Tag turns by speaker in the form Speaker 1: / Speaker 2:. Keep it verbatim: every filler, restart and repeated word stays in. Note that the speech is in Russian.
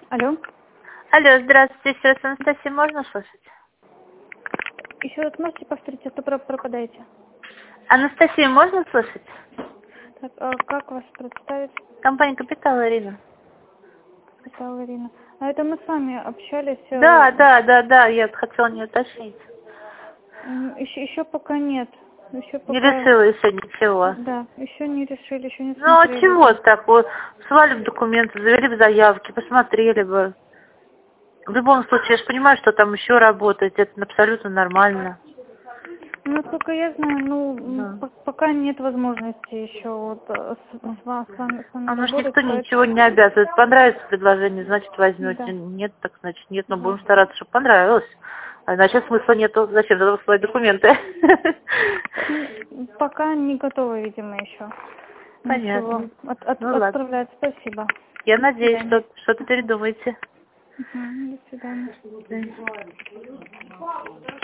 Speaker 1: Алло.
Speaker 2: Алло, здравствуйте, еще раз, Анастасия, можно слышать?
Speaker 1: Еще раз можете повторить, а то про- пропадаете.
Speaker 2: Анастасию можно слышать?
Speaker 1: Так, а как вас представить?
Speaker 2: Компания «Капитал», Ирина.
Speaker 1: Капитал Ирина. А это мы с вами общались.
Speaker 2: Да, да, да, да, я хотела не уточнить.
Speaker 1: Еще, еще пока нет. Еще
Speaker 2: Не
Speaker 1: пока...
Speaker 2: решила еще ничего.
Speaker 1: Да, еще не решили, еще не
Speaker 2: Ну, а
Speaker 1: смотрели.
Speaker 2: чего так? Вот, слали бы документы, завели бы заявки, посмотрели бы. В любом случае, я же понимаю, что там еще работать, это абсолютно нормально.
Speaker 1: Ну, насколько я знаю, ну,
Speaker 2: Да.
Speaker 1: по- пока нет возможности еще вот э, с, с ва- с вами, с вами
Speaker 2: А ну ж
Speaker 1: работать,
Speaker 2: никто ничего
Speaker 1: поэтому...
Speaker 2: не обязывает. Понравится предложение, значит возьмете.
Speaker 1: Да.
Speaker 2: Нет, так значит нет. Но будем стараться, чтобы понравилось. А иначе смысла нету. Зачем тогда высылать документы?
Speaker 1: М, Пока не готова, видимо, еще. Ничего.
Speaker 2: Понятно.
Speaker 1: От, от-
Speaker 2: Ну ладно.
Speaker 1: отправлять. Спасибо.
Speaker 2: Я
Speaker 1: До
Speaker 2: надеюсь,
Speaker 1: свидания.
Speaker 2: что что-то передумаете.
Speaker 1: Мгм. До свидания.
Speaker 2: До свидания.